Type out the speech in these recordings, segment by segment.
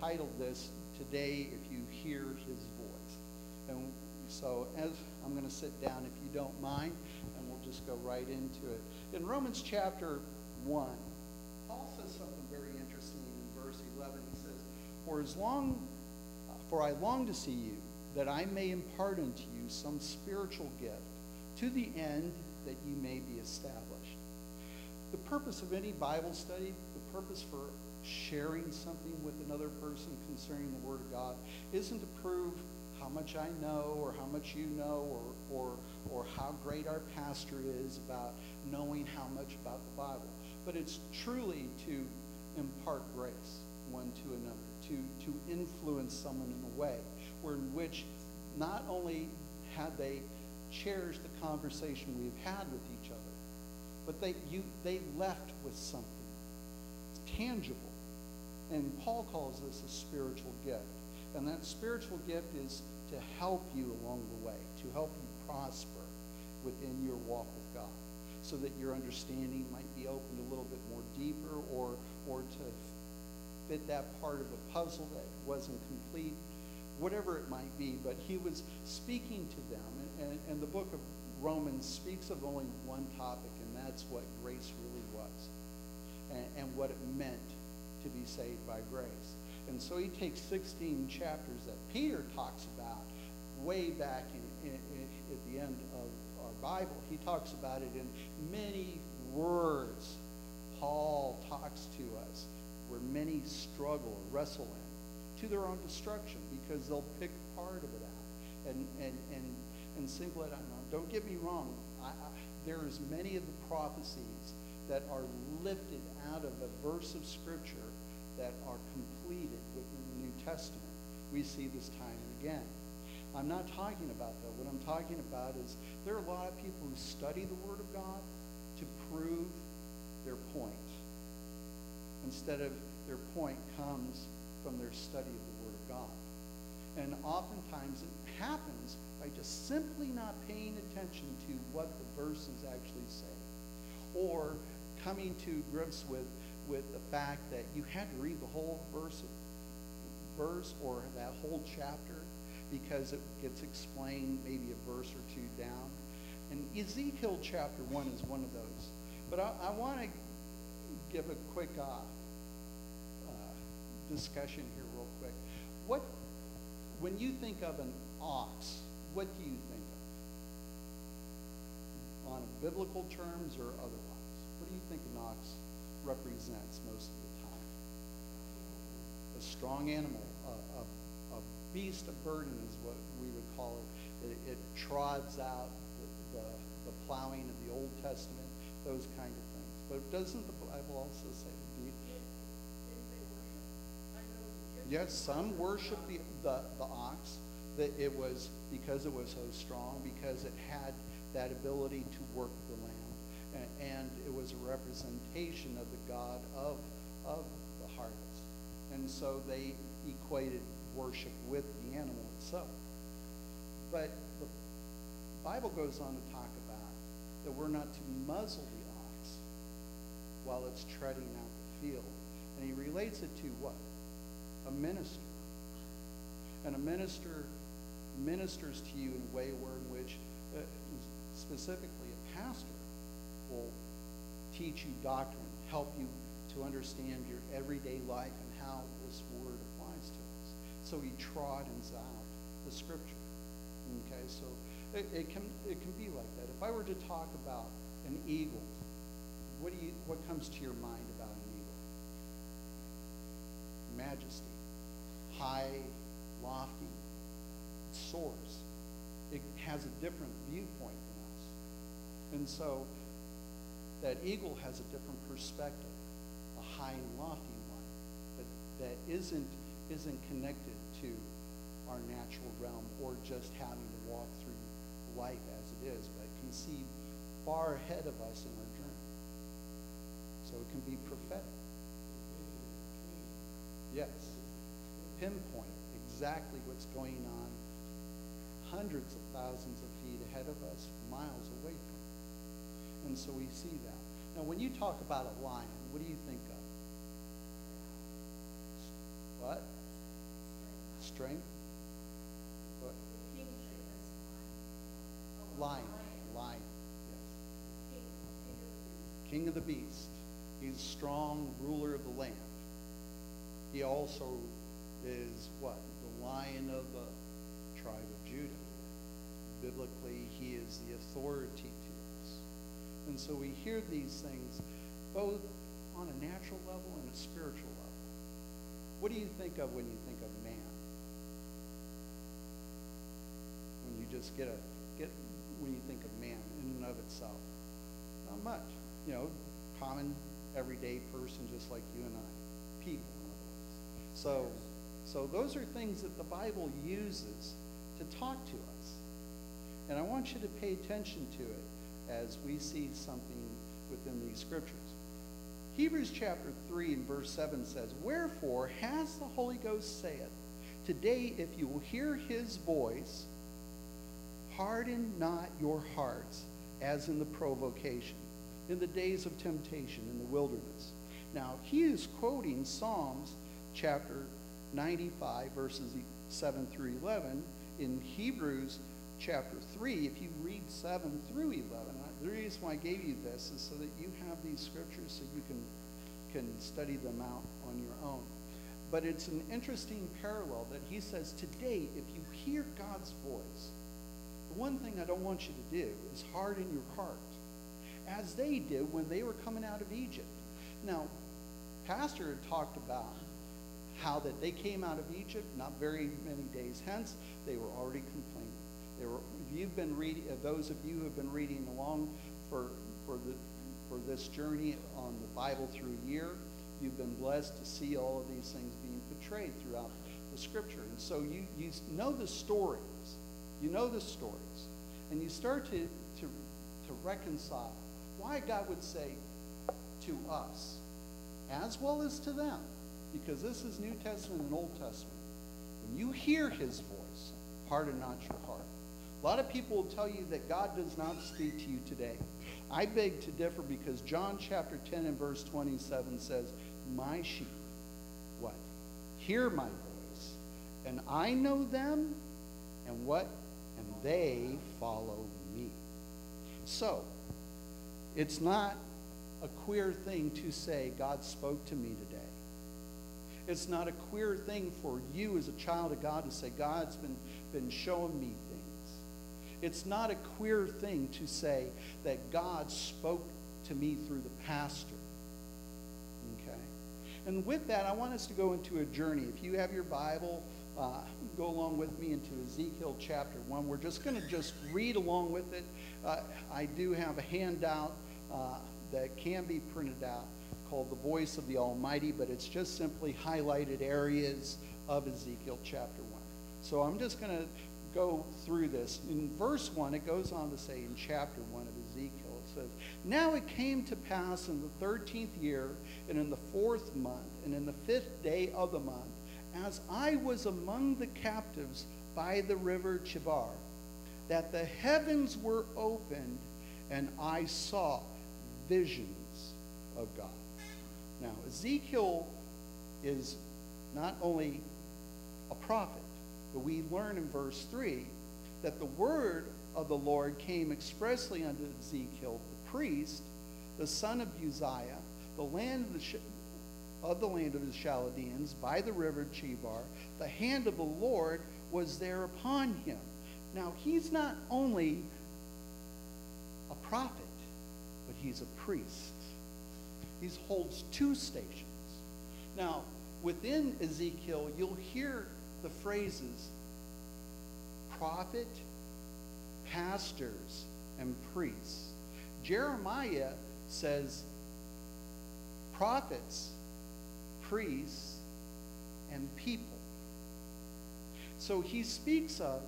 entitled this, Today If You Hear His Voice. And so as I'm going to sit down, if you don't mind, and we'll just go right into it. In Romans chapter 1, Paul says something very interesting in verse 11. He says, For I long to see you, that I may impart unto you some spiritual gift, to the end that you may be established. The purpose of any Bible study, the purpose for sharing something with another person concerning the Word of God, isn't to prove how much I know or how much you know or how great our pastor is about knowing how much about the Bible. But it's truly to impart grace one to another, to influence someone in a way in which not only had they cherished the conversation we've had with each other, but they left with something tangible. And Paul calls this a spiritual gift. And that spiritual gift is to help you along the way, to help you prosper within your walk with God, so that your understanding might be opened a little bit more deeper, or to fit that part of a puzzle that wasn't complete, whatever it might be. But he was speaking to them, and the book of Romans speaks of only one topic, and that's what grace really was, and what it meant to be saved by grace. And so he takes 16 chapters that Peter talks about way back at the end of our Bible. He talks about it in many words. Paul talks to us where many struggle or wrestle in to their own destruction, because they'll pick part of it out and single it out. Now, don't get me wrong. There's many of the prophecies that are lifted out of a verse of Scripture that are completed within the New Testament. We see this time and again. I'm not talking about that. What I'm talking about is there are a lot of people who study the Word of God to prove their point, instead of their point comes from their study of the Word of God. And oftentimes it happens by just simply not paying attention to what the verses actually say, or coming to grips with the fact that you had to read the whole verse or that whole chapter because it gets explained maybe a verse or two down. And Ezekiel chapter 1 is one of those. But I want to give a quick discussion here real quick. When you think of an ox, what do you think of? On biblical terms or otherwise? What do you think an ox represents most of the time? A strong animal, a beast of burden is what we would call it. It trods out the plowing of the Old Testament, those kind of things. But doesn't the Bible also say, yes, some worship the ox, that it was because it was so strong, because it had that ability to work the land, and it was a representation of the God of the harvest. And so they equated worship with the animal itself. But the Bible goes on to talk about that we're not to muzzle the ox while it's treading out the field. And he relates it to what? A minister. And a minister ministers to you in a way in which specifically a pastor will teach you doctrine, help you to understand your everyday life and how this word applies to us. So he trottens out the Scripture. Okay, so it can be like that. If I were to talk about an eagle, what comes to your mind about an eagle? Majesty, high, lofty, it soars. It has a different viewpoint than us. And so that eagle has a different perspective, a high and lofty one, that isn't connected to our natural realm or just having to walk through life as it is, but can see far ahead of us in our journey. So it can be prophetic. Yes. Pinpoint exactly what's going on hundreds of thousands of feet ahead of us, miles away from us. And so we see that. Now, when you talk about a lion, what do you think of? What? strength. What? Lion. Lion. Yes. King of the beast. He's strong, ruler of the land. He also is what? The Lion of the tribe of Judah. Biblically, he is the authority to us. And so we hear these things both on a natural level and a spiritual level. What do you think of when you think of man? When you just when you think of man in and of itself? Not much. You know, common, everyday person just like you and I. People, in other words. So those are things that the Bible uses to talk to us. And I want you to pay attention to it as we see something within these scriptures. Hebrews chapter 3 and verse 7 says, "Wherefore has the Holy Ghost said, Today if you will hear his voice, harden not your hearts as in the provocation, in the days of temptation in the wilderness." Now, he is quoting Psalms chapter 95, verses 7 through 11. In Hebrews chapter 3, if you read 7 through 11, the reason why I gave you this is so that you have these scriptures so you can study them out on your own. But it's an interesting parallel that he says, today, if you hear God's voice, the one thing I don't want you to do is harden your heart, as they did when they were coming out of Egypt. Now, Pastor had talked about how that they came out of Egypt, not very many days hence, they were already complaining. If you've been reading, those of you who have been reading along for this journey on the Bible through a year, you've been blessed to see all of these things being portrayed throughout the Scripture. And so you know the stories. You know the stories. And you start to reconcile why God would say to us, as well as to them, because this is New Testament and Old Testament, when you hear his voice, harden not your heart. A lot of people will tell you that God does not speak to you today. I beg to differ, because John chapter 10 and verse 27 says, "My sheep," what? "Hear my voice, and I know them," and what? "And they follow me." So, it's not a queer thing to say, God spoke to me today. It's not a queer thing for you as a child of God to say, God's been showing me things. It's not a queer thing to say that God spoke to me through the pastor. Okay? And with that, I want us to go into a journey. If you have your Bible, go along with me into Ezekiel chapter 1. We're just going to read along with it. I do have a handout that can be printed out called The Voice of the Almighty, but it's just simply highlighted areas of Ezekiel chapter 1. So I'm just going to go through this. In verse 1, it goes on to say in chapter 1 of Ezekiel, it says, "Now it came to pass in the 13th year, and in the 4th month, and in the 5th day of the month, as I was among the captives by the river Chebar, that the heavens were opened, and I saw visions of God." Now, Ezekiel is not only a prophet, but we learn in verse 3 that the word of the Lord came expressly unto Ezekiel, the priest, the son of Uzziah, the land of the Chaldeans, by the river Chebar. The hand of the Lord was there upon him. Now, he's not only a prophet, but he's a priest. He holds two stations. Now, within Ezekiel, you'll hear the phrases prophet, pastors, and priests. Jeremiah says prophets, priests, and people. So he speaks of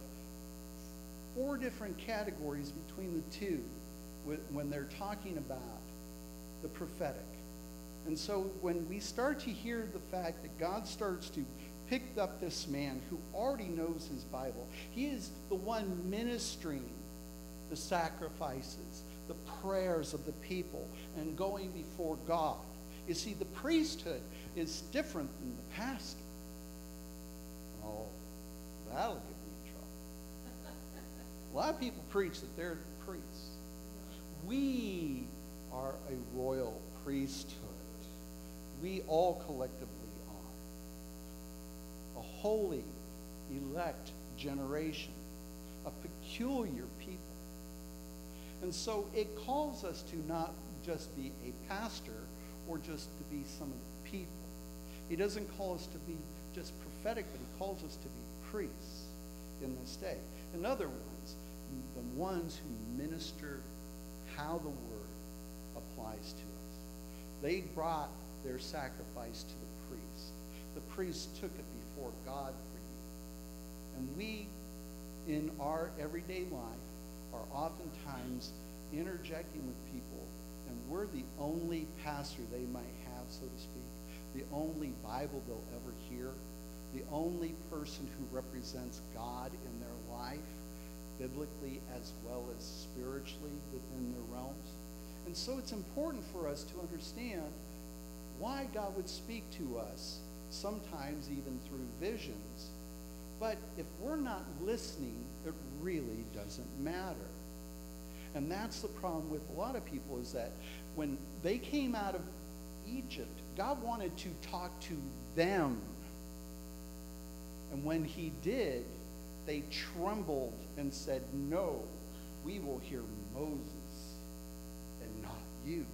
4 different categories between the two when they're talking about the prophetic. And so when we start to hear the fact that God starts to pick up this man who already knows his Bible, he is the one ministering the sacrifices, the prayers of the people, and going before God. You see, the priesthood is different than the pastor. Oh, of people preach that they're priests. We are a royal priesthood. We all collectively are. A holy, elect generation. A peculiar people. And so it calls us to not just be a pastor or just to be some of the people. He doesn't call us to be just prophetic, but he calls us to be priests in this day. In other words, the ones who minister how the word applies to us. They brought their sacrifice to the priest. The priest took it before God for you. And we, in our everyday life, are oftentimes interjecting with people, and we're the only pastor they might have, so to speak, the only Bible they'll ever hear, the only person who represents God in their life, biblically as well as spiritually within their realms. And so it's important for us to understand why God would speak to us, sometimes even through visions. But if we're not listening, it really doesn't matter. And that's the problem with a lot of people, is that when they came out of Egypt, God wanted to talk to them. And when he did, they trembled and said, "No, we will hear Moses and not you."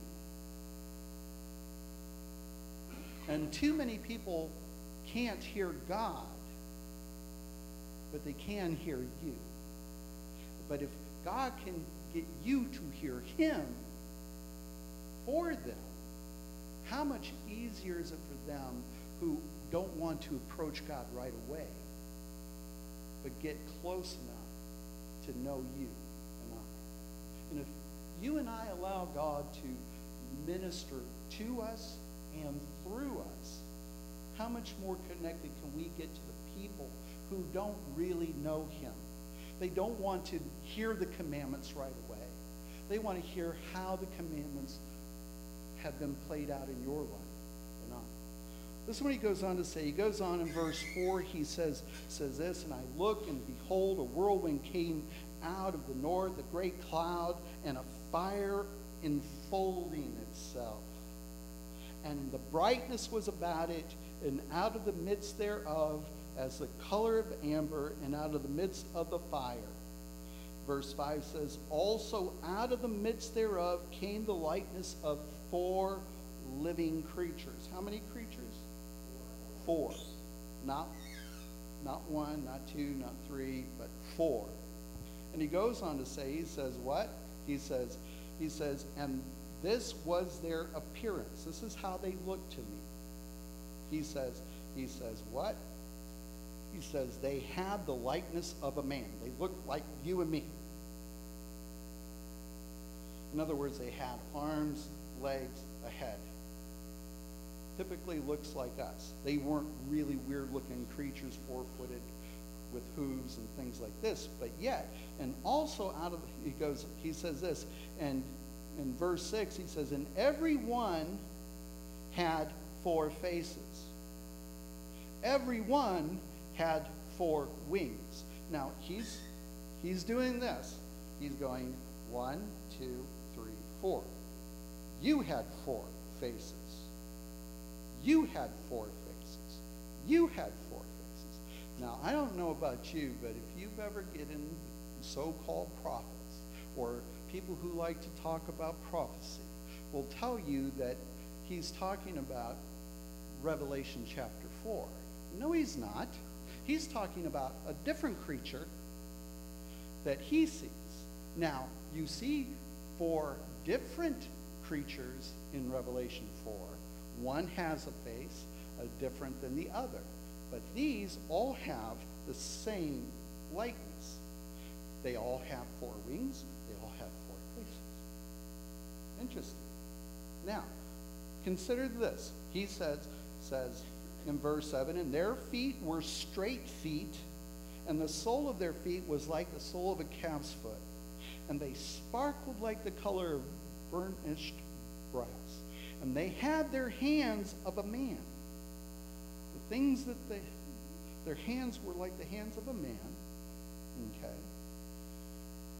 And too many people can't hear God, but they can hear you. But if God can get you to hear him for them, how much easier is it for them who don't want to approach God right away, but get close enough to know you and I? And if you and I allow God to minister to us and through us, how much more connected can we get to the people who don't really know him? They don't want to hear the commandments right away. They want to hear how the commandments have been played out in your life and on. This is what he goes on to say. He goes on in verse 4, he says this, "And I looked, and behold, a whirlwind came out of the north, a great cloud, and a fire enfolding itself. And the brightness was about it, and out of the midst thereof, as the color of amber, and out of the midst of the fire." Verse 5 says, "Also out of the midst thereof came the likeness of 4 living creatures." How many creatures? 4. Not 1, not 2, not 3, but 4. And he goes on to say, he says what? He says, "And this was their appearance." This is how they looked to me. He says what? He says they had the likeness of a man. They looked like you and me. In other words, they had arms, legs, a head. Typically looks like us. They weren't really weird-looking creatures, 4-footed, with hooves and things like this, but yet, and also he says this, and in verse 6, he says, "And every one had 4 faces. Every one had 4 wings." Now, he's doing this. He's going 1, 2, 3, 4. You had 4 faces. You had 4 faces. You had 4 faces. Now, I don't know about you, but if you've ever gotten so-called prophets or people who like to talk about prophecy will tell you that he's talking about Revelation chapter 4. No, he's not. He's talking about a different creature that he sees. Now, you see 4 different creatures in Revelation 4. One has a face different than the other. But these all have the same likeness. They all have 4 wings. They all have 4 faces. Interesting. Now, consider this. He says in verse 7, "And their feet were straight feet, and the sole of their feet was like the sole of a calf's foot. And they sparkled like the color of burnished brass. And they had their hands of a man." The things that their hands were like the hands of a man. Okay.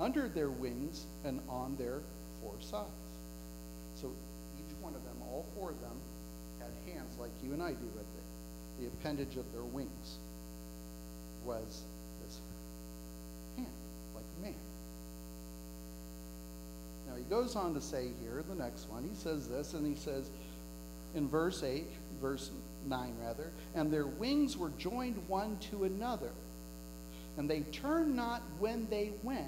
under their wings and on their four sides. So each one of them, all four of them, had hands like you and I do with it. The appendage of their wings was this hand, like a man. Now he goes on to say here, the next one, he says this, and he says in verse 9 rather, and their wings were joined one to another, and they turned not when they went,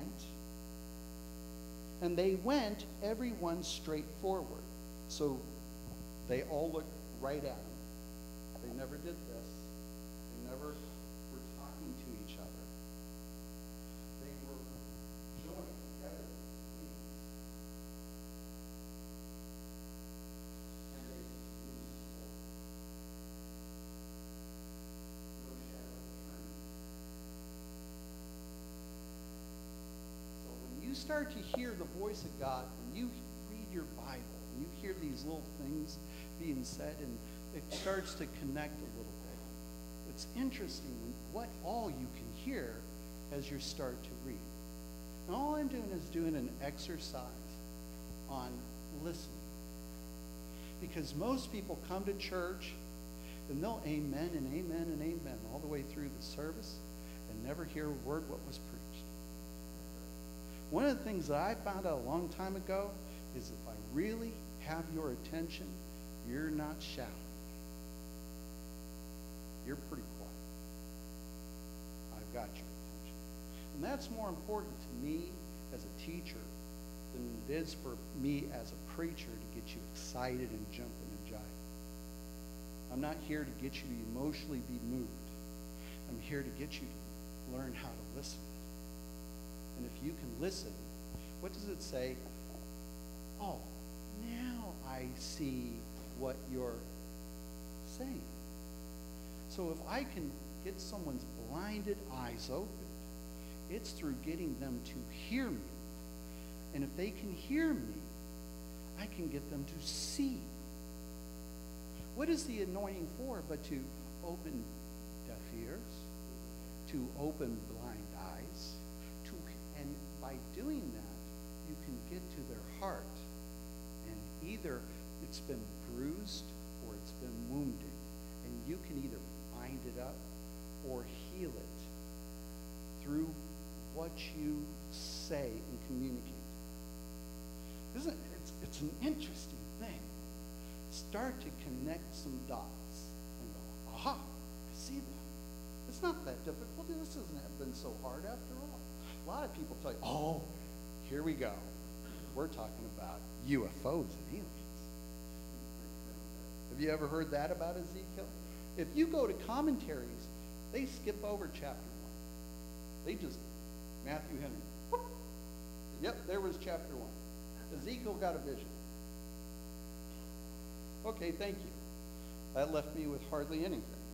and they went every one straight forward. So they all looked right at him. They never did this. They never were talking to each other. They were joined together. And they moved forward. No shadow of turning. So when you start to hear the voice of God, when you read your Bible, and you hear these little things being said, and it starts to connect a little bit. It's interesting what all you can hear as you start to read. And all I'm doing is doing an exercise on listening. Because most people come to church and they'll amen and amen and amen all the way through the service and never hear a word what was preached. One of the things that I found out a long time ago is if I really have your attention, you're not shouting. You're pretty quiet. I've got your attention. And that's more important to me as a teacher than it is for me as a preacher to get you excited and jumping and jiving. I'm not here to get you to emotionally be moved. I'm here to get you to learn how to listen. And if you can listen, what does it say? Oh, now I see what you're saying. So if I can get someone's blinded eyes opened, it's through getting them to hear me. And if they can hear me, I can get them to see. What is the anointing for but to open deaf ears, to open blind eyes, and by doing that, you can get to their heart. And either it's been bruised or it's been wounded. And you can either bind it up or heal it through what you say and communicate. It's an interesting thing. Start to connect some dots and go, aha, I see that. It's not that difficult. This hasn't been so hard after all. A lot of people tell you, oh, here we go. We're talking about UFOs and aliens. Have you ever heard that about Ezekiel? If you go to commentaries, they skip over chapter 1. They just, Matthew Henry. Whoop. Yep, there was chapter 1. Ezekiel got a vision. Okay, thank you. That left me with hardly anything.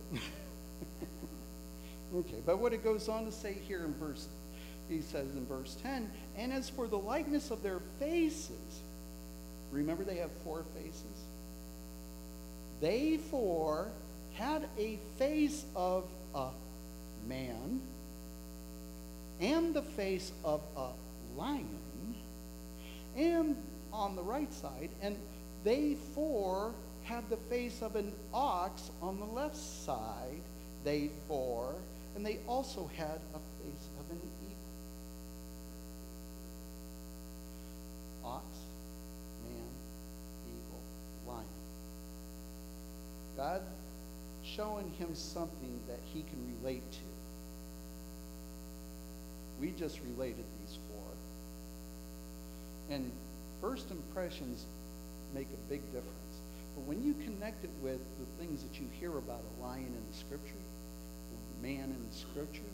Okay, but what it goes on to say here in he says in verse 10, and as for the likeness of their faces, remember they have 4 faces? They 4 had a face of a man and the face of a lion, and on the right side, and they 4 had the face of an ox on the left side, they 4, and they also had a face of an eagle. Ox, man, eagle, lion. God showing him something that he can relate to. We just related these 4. And first impressions make a big difference. But when you connect it with the things that you hear about a lion in the scripture, a man in the scripture,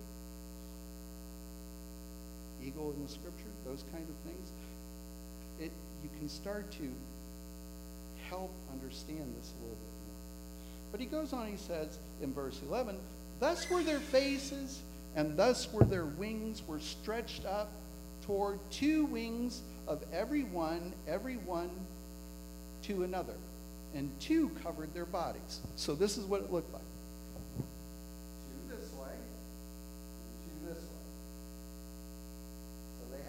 eagle in the scripture, those kind of things, you can start to help understand this a little bit more. But he goes on, he says in verse 11, thus were their faces, and thus were their wings, were stretched up toward 2 wings of every one to another, and 2 covered their bodies. So this is what it looked like. 2 this way, and 2 this way. So they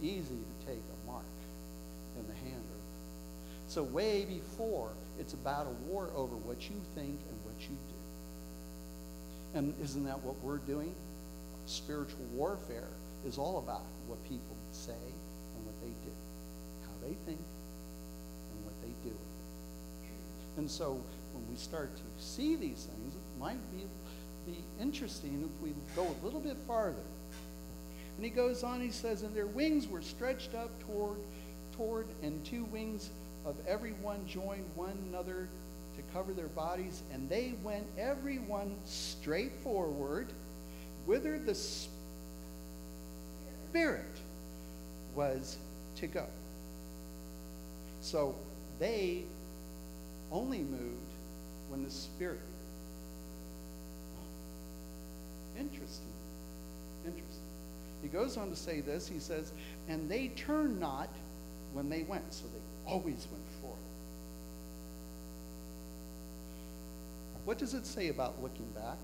easy to take a mark in the hand. So way before, it's about a war over what you think and what you do. And isn't that what we're doing? Spiritual warfare is all about what people say and what they do, how they think and what they do. And so when we start to see these things, it might be interesting if we go a little bit farther. And he goes on, he says, and their wings were stretched up toward and two wings of every one joined one another to cover their bodies, and they went every one straight forward, whither the Spirit was to go. So they only moved when the Spirit. Interesting. He goes on to say this. He says, and they turned not when they went. So they always went forward. What does it say about looking back?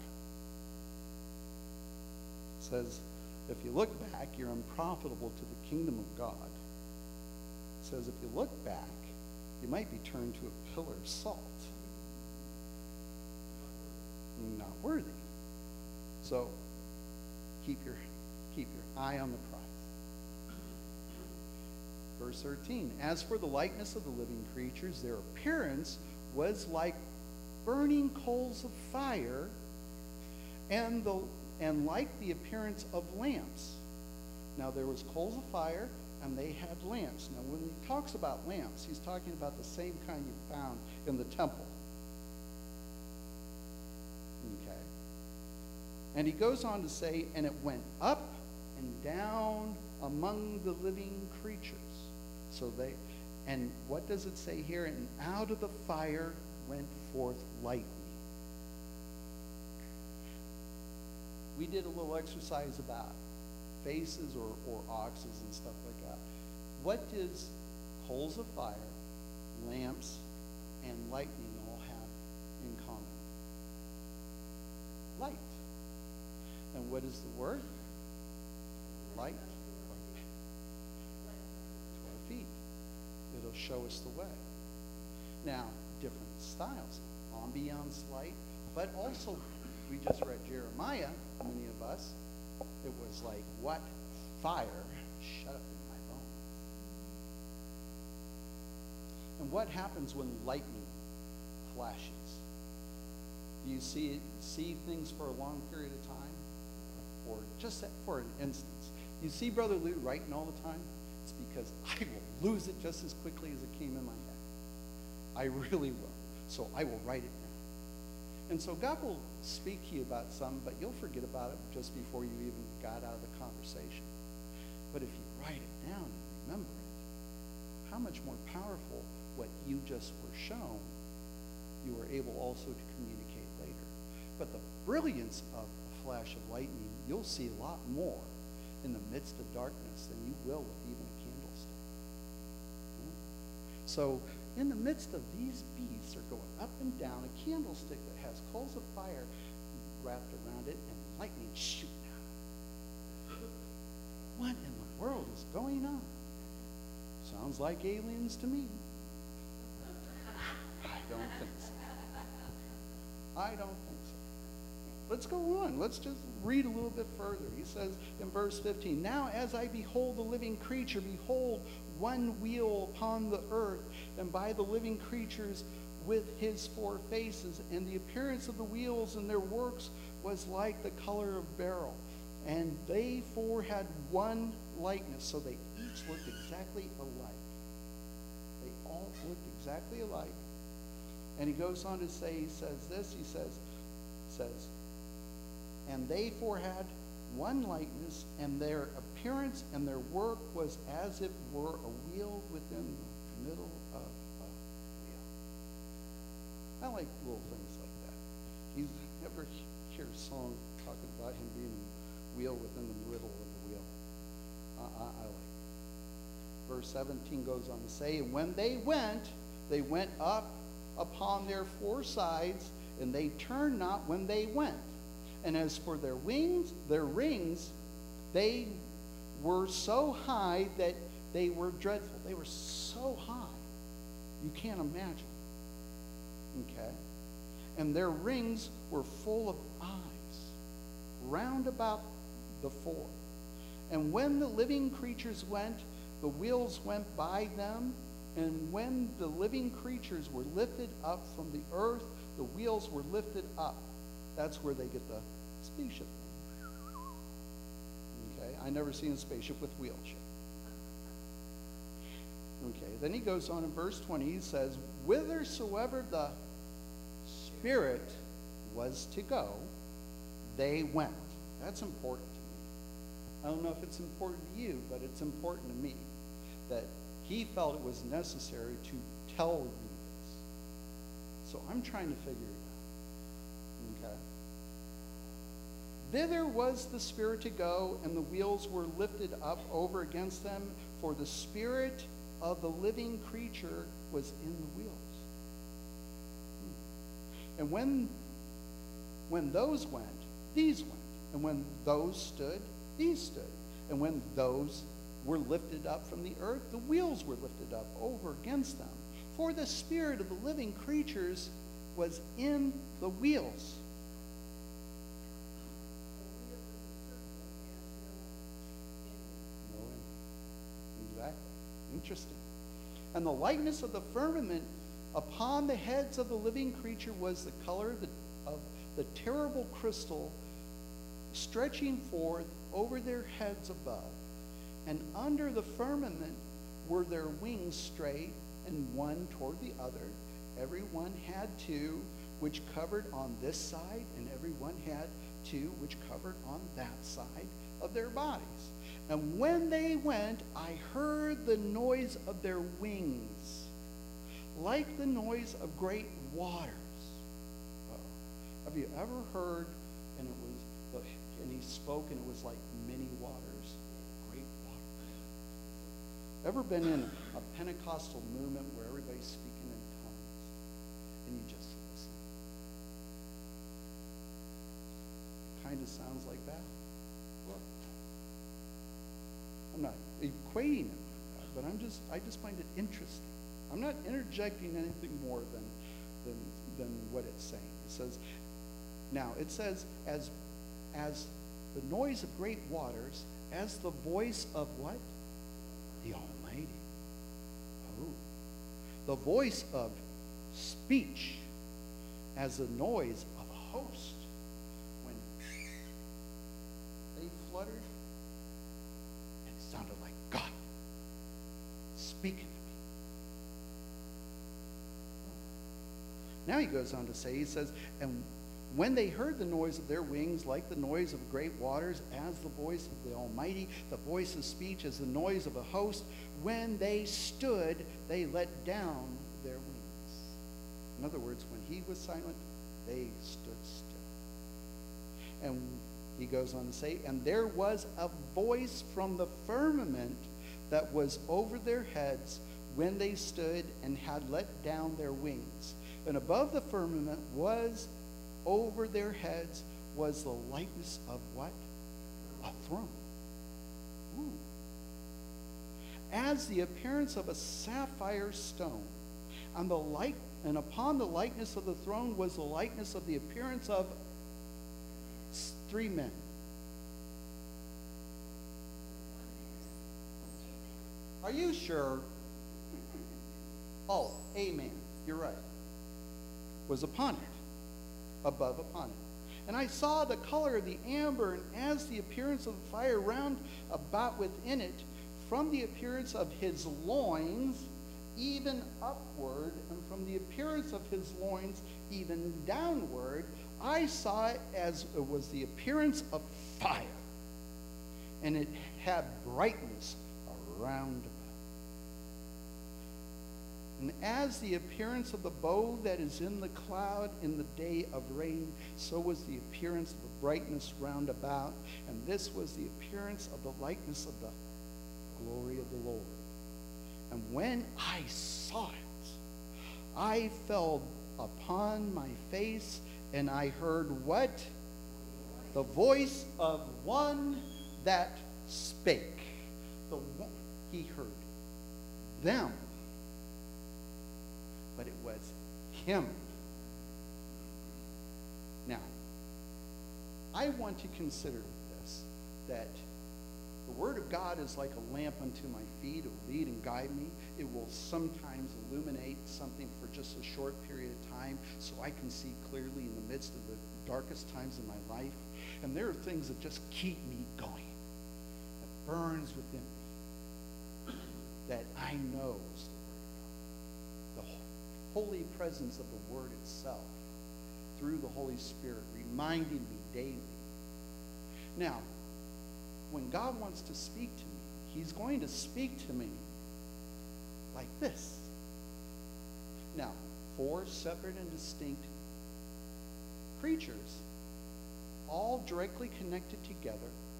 It says, if you look back, you're unprofitable to the kingdom of God. It says, if you look back, you might be turned to a pillar of salt. Not worthy. So keep your eye on the prize. Verse 13, as for the likeness of the living creatures, their appearance was like burning coals of fire, and like the appearance of lamps. Now there was coals of fire, and they had lamps. Now when he talks about lamps, he's talking about the same kind you found in the temple. Okay. And he goes on to say, and it went up and down among the living creatures. And what does it say here? And out of the fire went forth lightning. We did a little exercise about faces or oxes and stuff like that. What does coals of fire, lamps, and lightning all have in common? Light. And what is the word? Light. To our feet. It'll show us the way. Now, different styles. Ambiance light, but also, we just read Jeremiah, many of us. It was like, what fire shut up in my bones. And what happens when lightning flashes? Do you see things for a long period of time? Or just for an instance? You see Brother Lou writing all the time? It's because I will lose it just as quickly as it came in my head. I really will. So I will write it down. And so God will speak to you about something, but you'll forget about it just before you even got out of the conversation. But if you write it down and remember it, how much more powerful what you just were shown, you were able also to communicate later. But the brilliance of a flash of lightning, you'll see a lot more in the midst of darkness than you will with even a candlestick. So in the midst of these beasts are going up and down, a candlestick that has coals of fire wrapped around it and lightning shooting out. What in the world is going on? Sounds like aliens to me. I don't think so. I don't think so. Let's go on. Let's just read a little bit further. He says in verse 15, now as I behold the living creature, behold, one wheel upon the earth, and by the living creatures with his four faces, and the appearance of the wheels and their works was like the color of beryl. And they four had one likeness, so they each looked exactly alike. They all looked exactly alike. And he goes on to say, he says, and they four had one likeness, and their appearance and their work was as it were a wheel within the middle of a wheel. I like little things like that. You never hear a song talking about him being a wheel within the middle of the wheel. I like it. Verse 17 goes on to say, and when they went up upon their four sides, and they turned not when they went. And as for their rings, they were so high that they were dreadful. They were so high, you can't imagine. Okay? And their rings were full of eyes, round about the four. And when the living creatures went, the wheels went by them. And when the living creatures were lifted up from the earth, the wheels were lifted up. That's where they get the spaceship. Okay, I never seen a spaceship with wheels yet. Okay, then he goes on in verse 20, he says, whithersoever the Spirit was to go, they went. That's important to me. I don't know if it's important to you, but it's important to me that he felt it was necessary to tell you this. So I'm trying to figure it out. Okay. Thither was the Spirit to go, and the wheels were lifted up over against them, for the spirit of the living creature was in the wheels. And when those went, these went. And when those stood, these stood. And when those were lifted up from the earth, the wheels were lifted up over against them. For the spirit of the living creatures was in the wheels. Exactly. Interesting. And the likeness of the firmament upon the heads of the living creature was the color of the terrible crystal, stretching forth over their heads above. And under the firmament were their wings straight, and one toward the other. Every one had two, which covered on this side, and every one had two, which covered on that side of their bodies. And when they went, I heard the noise of their wings, like the noise of great waters. Have you ever heard, and he spoke, and it was like many waters, great waters? Ever been in a Pentecostal movement where everybody's speaking in tongues, and you just listen? Kind of sounds like that. Look, I'm not equating it with that, but I just find it interesting. I'm not interjecting anything more than what it's saying. It says, now it says, as the noise of great waters, as the voice of what? The Almighty. Oh. The voice of speech, as the noise of a host. When they fluttered, it sounded like God speaking to me. Now he goes on to say, he says, and when they heard the noise of their wings, like the noise of great waters, as the voice of the Almighty, the voice of speech as the noise of a host, when they stood, they let down their wings. In other words, when he was silent, they stood still. And he goes on to say, and there was a voice from the firmament that was over their heads when they stood and had let down their wings. And above the firmament was over their heads was the likeness of what? A throne. Ooh. As the appearance of a sapphire stone. And upon the likeness of the throne was the likeness of the appearance of three men. Are you sure? Oh, amen. You're right. Was upon it. Above upon it. And I saw the color of the amber, and as the appearance of the fire round about within it, from the appearance of his loins, even upward, and from the appearance of his loins, even downward, I saw it as it was the appearance of fire. And it had brightness around about. And as the appearance of the bow that is in the cloud in the day of rain, so was the appearance of the brightness round about. And this was the appearance of the likeness of the glory of the Lord. And when I saw it, I fell upon my face, and I heard what? The voice of one that spake. the one, he heard them, but it was him. Now, I want to consider this, that the Word of God is like a lamp unto my feet. It will lead and guide me. It will sometimes illuminate something for just a short period of time so I can see clearly in the midst of the darkest times of my life. And there are things that just keep me going, that burns within me, that I know is the Word of God. The holy presence of the Word itself through the Holy Spirit reminding me daily. Now, when God wants to speak to me, he's going to speak to me like this. Now, 4 separate and distinct creatures, all directly connected together,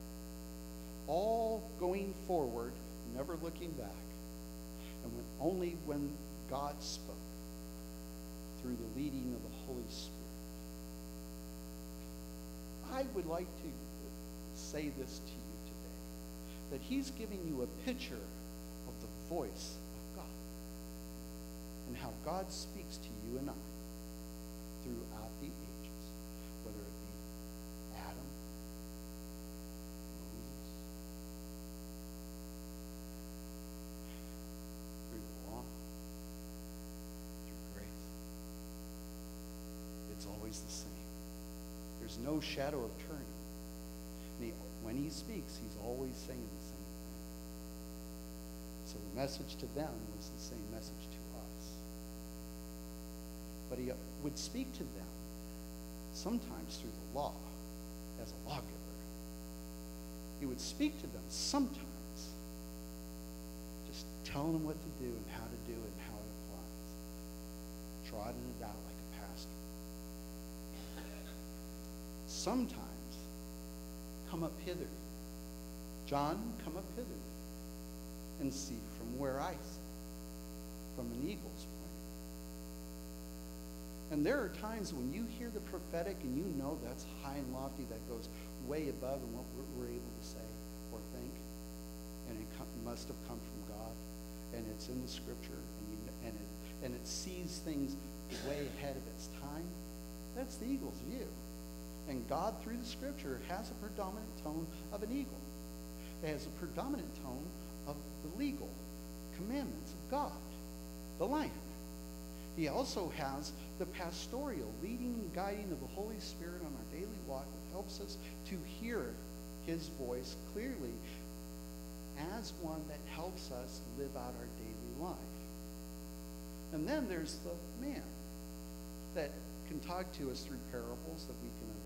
all going forward, never looking back. And only when God spoke through the leading of the Holy Spirit. I would like to say this to you today, that he's giving you a picture of the voice of God and how God speaks to you and I throughout the ages, whether it be Adam, Moses, through the law, through grace. It's always the same. There's no shadow of turning. And when he speaks, he's always saying the same thing. So the message to them was the same message to us. But he would speak to them sometimes through the law as a lawgiver. He would speak to them sometimes just telling them what to do and how to do it and how it applies. Trotting it out like a pastor. Sometimes, come up hither. John, come up hither and see from where I sit, from an eagle's point. And there are times when you hear the prophetic and you know that's high and lofty, that goes way above and what we're able to say or think, and it must have come from God, and it's in the Scripture, and it sees things way ahead of its time. That's the eagle's view. And God, through the Scripture, has a predominant tone of an eagle. It has a predominant tone of the legal commandments of God, the lion. He also has the pastoral leading and guiding of the Holy Spirit on our daily walk that helps us to hear his voice clearly as one that helps us live out our daily life. And then there's the man that can talk to us through parables that we can understand.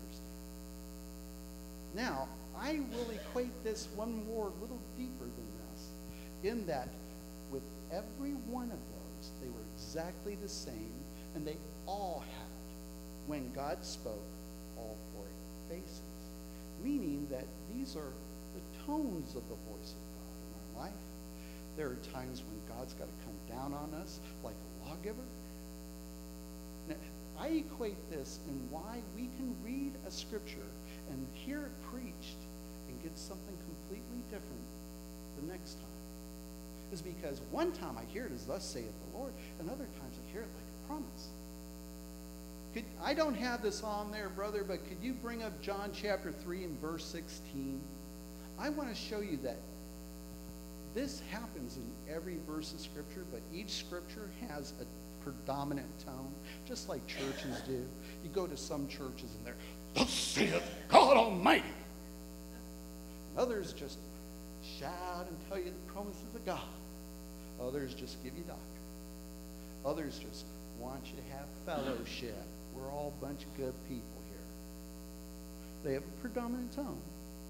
Now, I will equate this one more, a little deeper than this, in that with every one of those, they were exactly the same, and they all had, when God spoke, all 4 faces. Meaning that these are the tones of the voice of God in our life. There are times when God's got to come down on us like a lawgiver. Now, I equate this in why we can read a scripture and hear it preached and get something completely different the next time. Is because one time I hear it as thus saith the Lord, and other times I hear it like a promise. I don't have this on there, brother, but could you bring up John chapter 3 and verse 16? I want to show you that this happens in every verse of Scripture, but each Scripture has a predominant tone, just like churches do. You go to some churches and they're, thus saith God Almighty. And others just shout and tell you the promises of God. Others just give you doctrine. Others just want you to have fellowship. We're all a bunch of good people here. They have a predominant tone.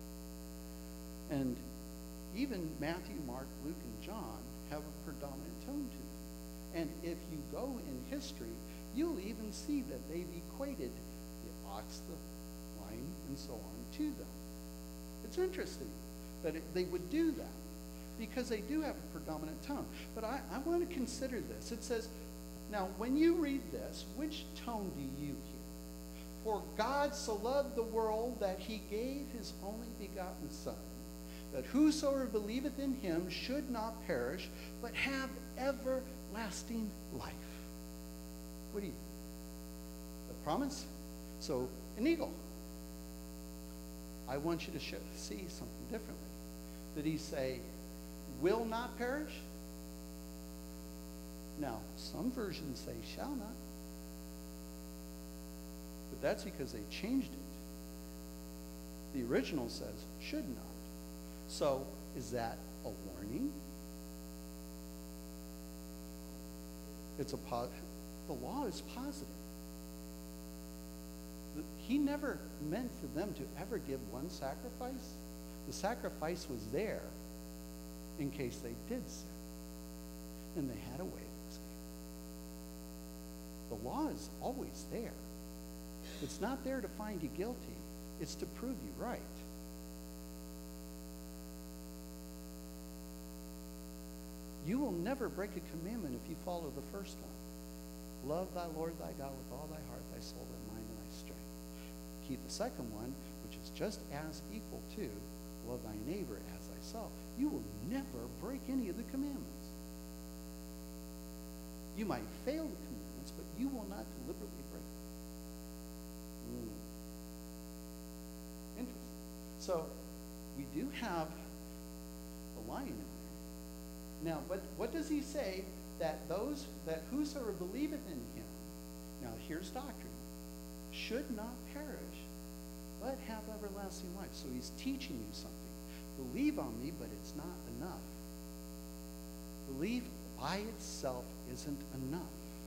And even Matthew, Mark, Luke, and John have a predominant tone to them. And if you go in history, you'll even see that they've equated the ox, the lion, and so on to them. It's interesting that they would do that because they do have a predominant tone. But I want to consider this. It says, now when you read this, which tone do you hear? For God so loved the world that he gave his only begotten Son, that whosoever believeth in him should not perish, but have everlasting life. What do you? The promise? So, an eagle. I want you to see something differently. Did he say, will not perish? Now, some versions say shall not. But that's because they changed it. The original says should not. So, is that a warning? It's a the law is positive. He never meant for them to ever give one sacrifice. The sacrifice was there in case they did sin. And they had a way of escape. The law is always there. It's not there to find you guilty. It's to prove you right. You will never break a commandment if you follow the first one. Love thy Lord thy God with all thy heart, thy soul, thy mind, and thy strength. Keep the second one, which is just as equal to love thy neighbor as thyself. You will never break any of the commandments. You might fail the commandments, but you will not deliberately break them. Interesting. So, we do have a lion in there. Now, what does he say? That whosoever believeth in him, now here's doctrine, should not perish, but have everlasting life. So he's teaching you something. Believe on me, but it's not enough. Belief by itself isn't enough.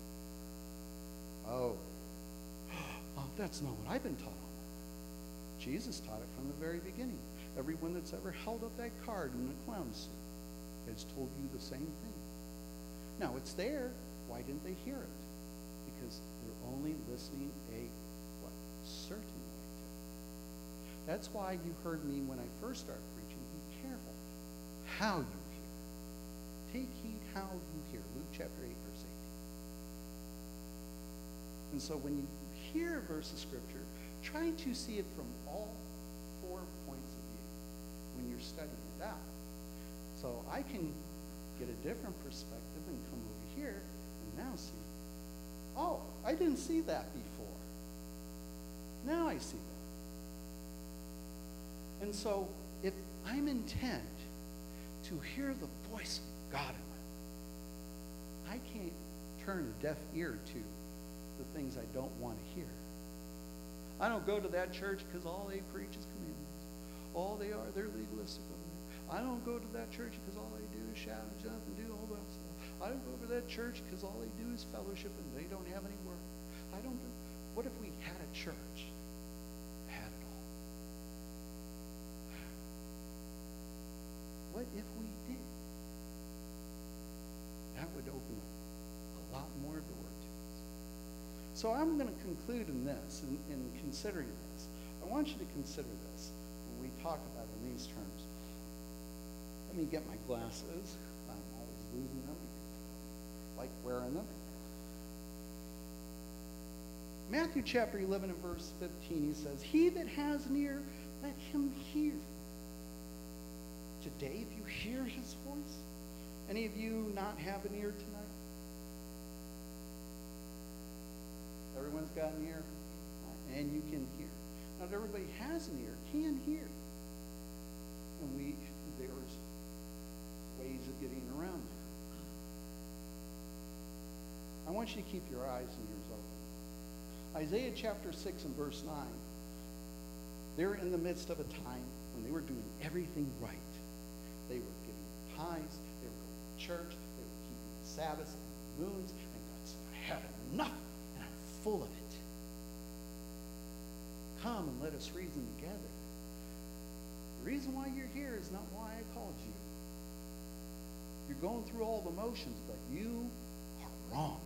Oh, that's not what I've been taught on. Jesus taught it from the very beginning. Everyone that's ever held up that card in a clown suit has told you the same thing. Now, it's there. Why didn't they hear it? Because they're only listening a certain way to it. That's why you heard me when I first started preaching. Be careful how you hear. Take heed how you hear. Luke chapter 8, verse 18. And so when you hear a verse of Scripture, try to see it from all 4 points of view when you're studying it out. So I can get a different perspective and come over here and now see, oh, I didn't see that before. Now I see that. And so if I'm intent to hear the voice of God in my life, I can't turn a deaf ear to the things I don't want to hear. I don't go to that church because all they preach is commandments. All they are, they're legalistic over there. I don't go to that church because all they do is shout and jump and do all that stuff. I don't go over that church because all they do is fellowship and they don't have any work. I don't do. What if we had a church that had it all? What if we did? That would open up a lot more door to us. So I'm going to conclude in this, in considering this. I want you to consider this when we talk about it in these terms. Let me get my glasses. I'm always losing them. I like wearing them. Matthew chapter 11 and verse 15, he says, he that has an ear, let him hear. Today, if you hear his voice, any of you not have an ear tonight? Everyone's got an ear, and you can hear. Not everybody has an ear, can hear. And there's ways of getting around that. I want you to keep your eyes and ears open. Isaiah chapter 6 and verse 9. They're in the midst of a time when they were doing everything right. They were giving tithes, they were going to church, they were keeping the Sabbaths and the moons, and God said, I have enough, and I'm full of it. Come and let us reason together. The reason why you're here is not why I called you. You're going through all the motions, but you are wrong.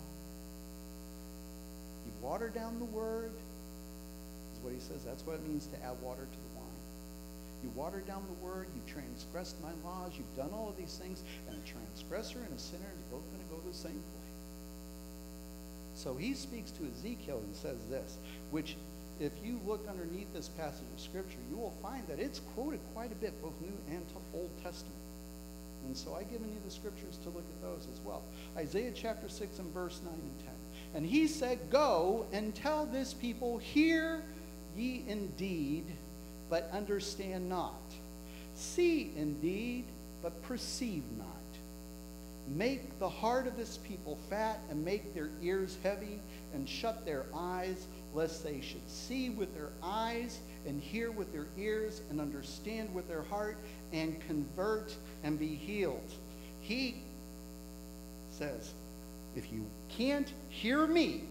You water down the word, is what he says. That's what it means to add water to the wine. You water down the word, you transgressed my laws, you've done all of these things, and a transgressor and a sinner is both going to go to the same place. So he speaks to Ezekiel and says this, which if you look underneath this passage of Scripture, you will find that it's quoted quite a bit, both New and Old Testament. And so I've given you the Scriptures to look at those as well. Isaiah chapter 6 and verse 9 and 10. And he said, "Go and tell this people, hear ye indeed, but understand not. See indeed, but perceive not. Make the heart of this people fat, and make their ears heavy, and shut their eyes, lest they should see with their eyes, and hear with their ears, and understand with their heart, and convert and be healed." He says, if you can't hear me,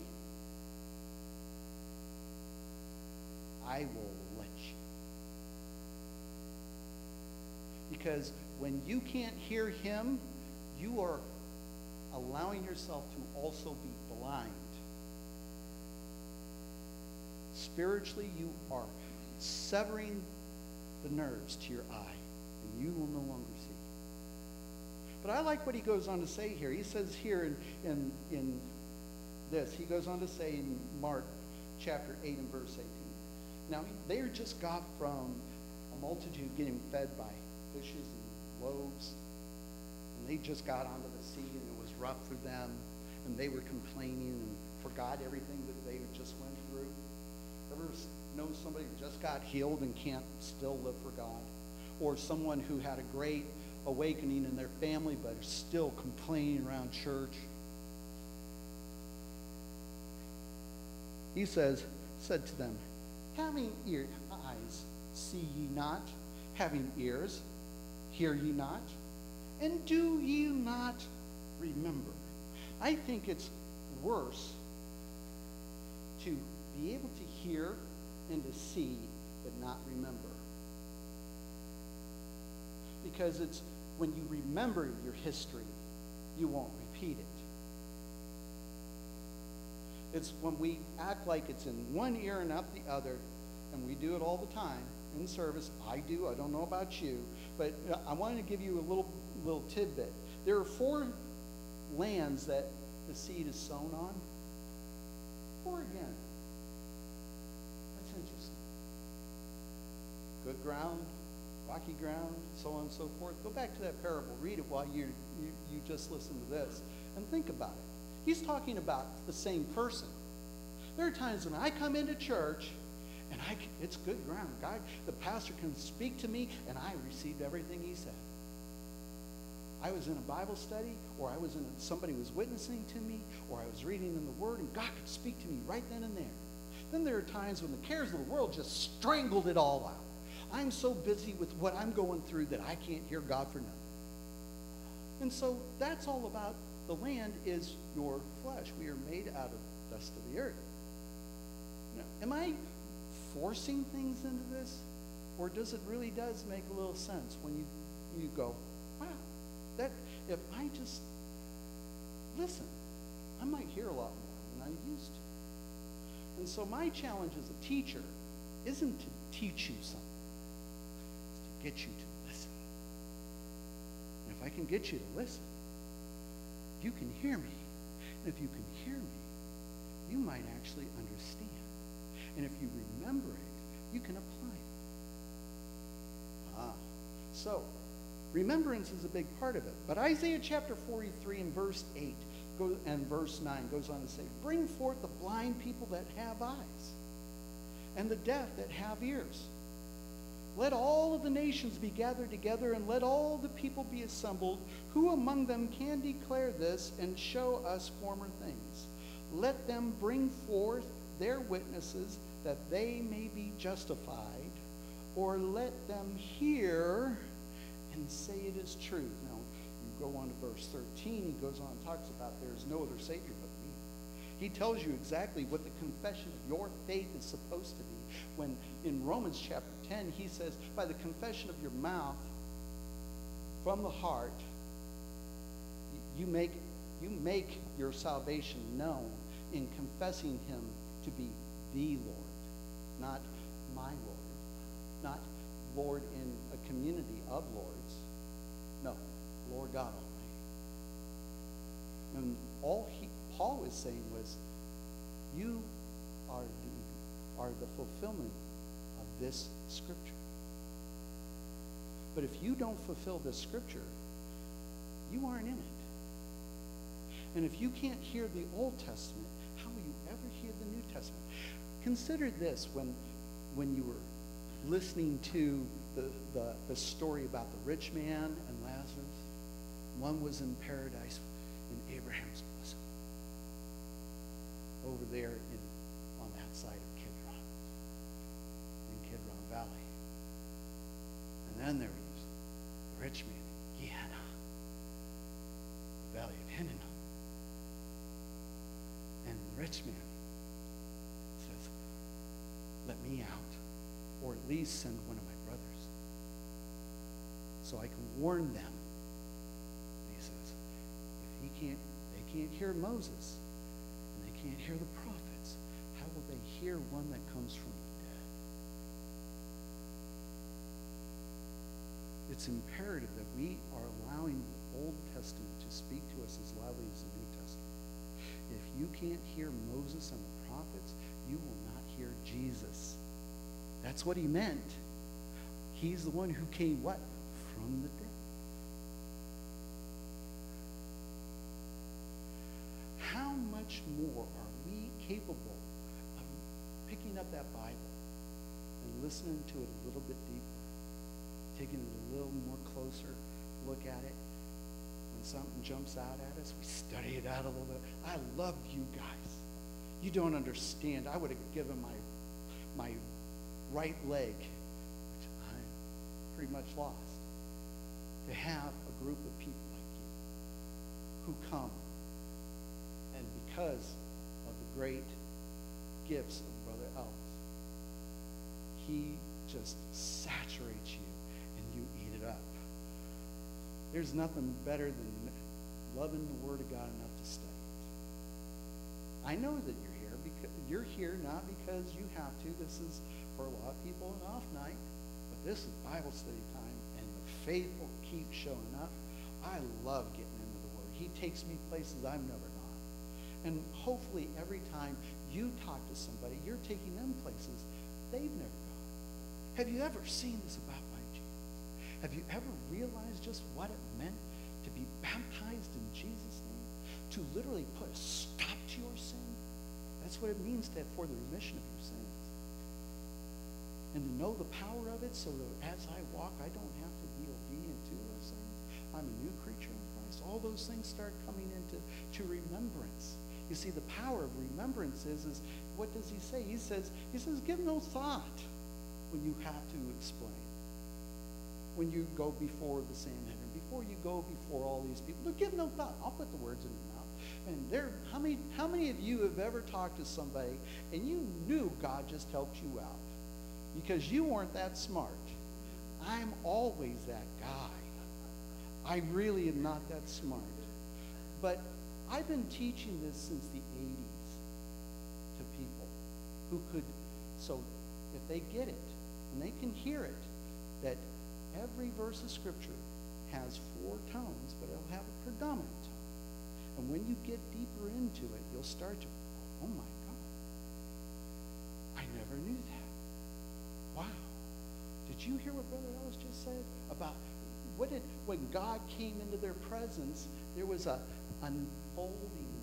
I will let you. Because when you can't hear him, you are allowing yourself to also be blind. Spiritually, you are severing the nerves to your eye, and you will no longer see. But I like what he goes on to say here. He says here in this, he goes on to say in Mark chapter 8 and verse 18. Now, they just got from a multitude getting fed by fishes and loaves, and they just got onto the sea, and it was rough for them, and they were complaining and forgot everything that they just went through. Ever know somebody who just got healed and can't still live for God? Or someone who had a great awakening in their family but is still complaining around church? He said to them, "Having eyes, see ye not? Having ears, hear ye not? And do ye not remember?" I think it's worse to be able to hear and to see but not remember. Because it's when you remember your history, you won't repeat it. It's when we act like it's in one ear and out the other, and we do it all the time in service. I do. I don't know about you. But I wanted to give you a little tidbit. There are 4 lands that the seed is sown on. 4 again. That's interesting. Good ground, rocky ground, so on and so forth. Go back to that parable. Read it while you just listen to this. And think about it. He's talking about the same person. There are times when I come into church, and it's good ground. God, the pastor can speak to me, and I received everything he said. I was in a Bible study, or somebody was witnessing to me, or I was reading in the Word, and God could speak to me right then and there. Then there are times when the cares of the world just strangled it all out. I'm so busy with what I'm going through that I can't hear God for nothing. And so that's all about the land is your flesh. We are made out of dust of the earth. Now, am I forcing things into this? Or does it really does make a little sense when you go, wow, that if I just listen, I might hear a lot more than I used to. And so my challenge as a teacher isn't to teach you something. It's to get you to listen. And if I can get you to listen, you can hear me. And if you can hear me, you might actually understand. And if you remember it, you can apply it. So remembrance is a big part of it. But Isaiah chapter 43 and verse 8 and verse 9 goes on to say, "Bring forth the blind people that have eyes, and the deaf that have ears. Let all of the nations be gathered together, and let all the people be assembled. Who among them can declare this and show us former things? Let them bring forth their witnesses, that they may be justified, or let them hear and say it is truth." Now, you go on to verse 13, he goes on and talks about there is no other Savior but me. He tells you exactly what the confession of your faith is supposed to be. When in Romans chapter 10, he says, by the confession of your mouth from the heart, you make your salvation known in confessing him to be the Lord, not my Lord, not Lord in a community of lords. No, Lord God Almighty. And all Paul was saying was, you are are the fulfillment of this scripture. But if you don't fulfill this scripture, you aren't in it. And if you can't hear the Old Testament, how will you ever hear the New Testament? Consider this when you were listening to the story about the rich man and Lazarus. One was in paradise in Abraham's bosom, over there on that side of Kidron, in Kidron Valley. And then there was the rich man in Gehenna, the valley of Hinnom. And the rich man says, let me out, or at least send one of my brothers, so I can warn them. And he says, if they can't hear Moses, and they can't hear the prophets, how will they hear one that comes from the dead? It's imperative that we are allowing the Old Testament to speak to us as loudly as the New Testament. If you can't hear Moses and the prophets, you will not hear Jesus. That's what he meant. He's the one who came, what? From the dead. How much more are we capable of picking up that Bible and listening to it a little bit deeper, taking it a little more closer, look at it? When something jumps out at us, we study it out a little bit. I love you guys. You don't understand. I would have given my right leg, which I'm pretty much lost, to have a group of people like you who come, and because of the great gifts of Brother Ellis, he just saturates you and you eat it up. There's nothing better than loving the Word of God enough to study it. I know that you're here because you're here not because you have to. This is for a lot of people an off night, but this is Bible study time, and the faithful keep showing up. I love getting into the Word. He takes me places I've never gone. And hopefully every time you talk to somebody, you're taking them places they've never gone. Have you ever seen this about my Jesus? Have you ever realized just what it meant to be baptized in Jesus' name? To literally put a stop to your sin? That's what it means for the remission of your sins. And to know the power of it so that as I walk, I don't have to be obedient to those things. I'm a new creature in Christ. All those things start coming into remembrance. You see, the power of remembrance is what does he say? He says, give no thought when you have to explain. When you go before the Sanhedrin, before you go before all these people, give no thought. I'll put the words in your mouth. And how many of you have ever talked to somebody and you knew God just helped you out? Because you weren't that smart. I'm always that guy. I really am not that smart. But I've been teaching this since the 80s to people who could, so if they get it and they can hear it, that every verse of Scripture has 4 tones, but it'll have a predominant tone. And when you get deeper into it, you'll start to, oh my God, I never knew that. Wow. Did you hear what Brother Ellis just said about when God came into their presence, there was a unfolding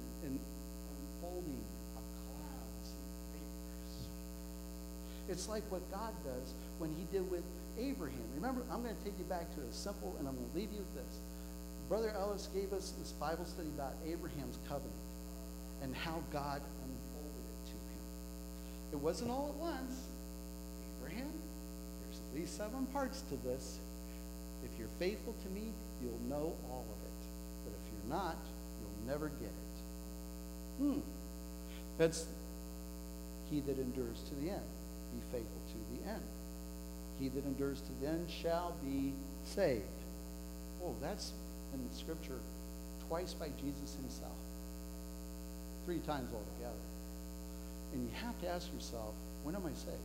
of clouds and vapors. It's like what God does when he did with Abraham. Remember, I'm going to take you back to a simple, and I'm going to leave you with this. Brother Ellis gave us this Bible study about Abraham's covenant and how God unfolded it to him. It wasn't all at once. Abraham, there's at least 7 parts to this. If you're faithful to me, you'll know all of it. But if you're not, you'll never get it. That's he that endures to the end. Be faithful to the end. He that endures to the end shall be saved. Oh, that's in the Scripture twice by Jesus himself. 3 times altogether. And you have to ask yourself, when am I saved?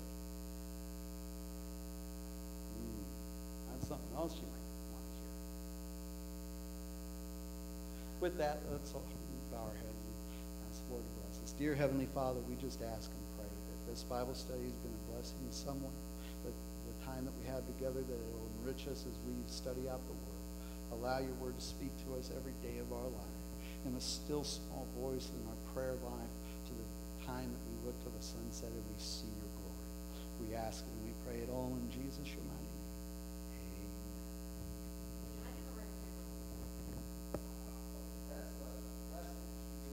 That's something else you might want to hear. With that, let's all bow our heads and ask the Lord to bless us. Dear Heavenly Father, we just ask and pray that this Bible study has been a blessing to someone, that the time that we have together, that it will enrich us as we study out the Word. Allow your Word to speak to us every day of our life in a still small voice in our prayer life to the time that we look to the sunset and we see your glory. We ask it and we pray it all in Jesus, your